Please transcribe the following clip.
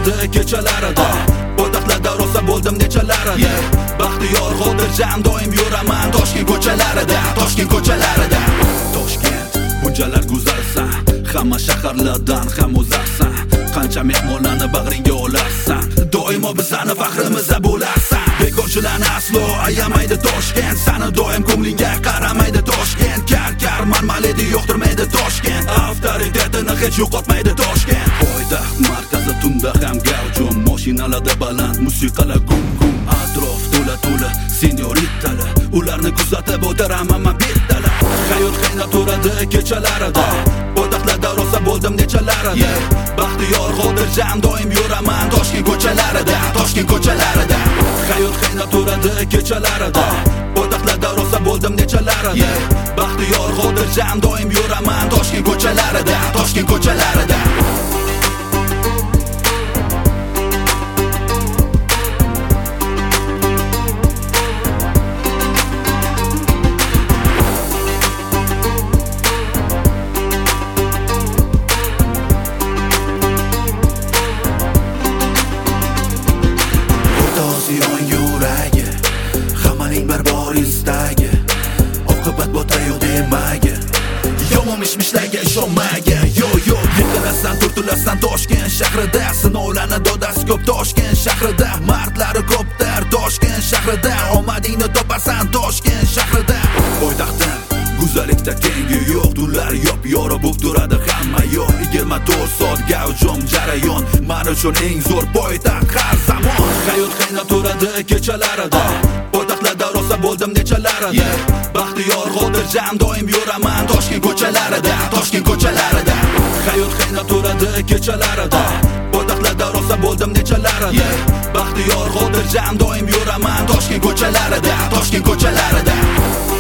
turadi kechalarida. Poytaxtlarda rosa bo'ldim nechalarida. Baxtiyor xotirjam doim yuraman Toshkent ko'chalarida, Toshkent ko'chalarida. Toshkent bunchalar go'zalsan, hamma shaharlardan ham o'zarsan. Qancha mehmonlarni bag'ringga olarsan, doimo bizani faxrimizda bo'larsan. Bekorchilarni aslo ayamaydi Toshkent, sani doim ko'nglingga qaramaydi Toshkent. Kar marmaledi yo'qtirmaydi Toshkent, avtoritetini hech yo'qotmaydi Toshkent. Poytaxt markazi tunda ham gavjum, mashinalarda baland musiqalar gum. Atrof to'la senyoritalar, ularni kuzatib o'tiraman men betalab. Hayot qaynab turadi kechalarida, poytaxtlarda rosa bo'ldim nechalarida. Baxtiyor xotirjam doim yuraman Toshkent ko'chalarida, Toshkent ko'chalarida. Hayot qaynab turadi kechalarida, poytaxtlarda rosa bo'ldim nechalarida. Baxtiyor xotirjam doim yuraman Toshkent ko'chalarida, Toshkent ko'chalarida. Yuragi hammaning bir bor istagi, oqibat botayu demaga, yomon mishmishlarga ishonmagan. Yo yiqilasan turtilasan Toshkent shahrida, sinovlarni dodasi ko'p Toshkent shahrida. Mardlari ko'pdir Toshkent shahrida, omadingni topasan Toshkent shahrida. Poytaxtdan go'zallikda tengi yo'q, tunlar yop yora bo'lib turadi hamma yo'q. 24 soat gavjum jarayon, men uchun eng zo'r poytaxt har zamon. Hayot qaynab turadi kechalarida, poytaxtlarda rosa bo'ldim nechalarida. Baxtiyor xotirjam doim yuraman Toshkent ko'chalarida, Toshkent ko'chalarida. Hayot qaynab turadi kechalarida, poytaxtlarda rosa bo'ldim nechalarida. Baxtiyor xotirjam doim yuraman Toshkent ko'chalarida, Toshkent ko'chalarida.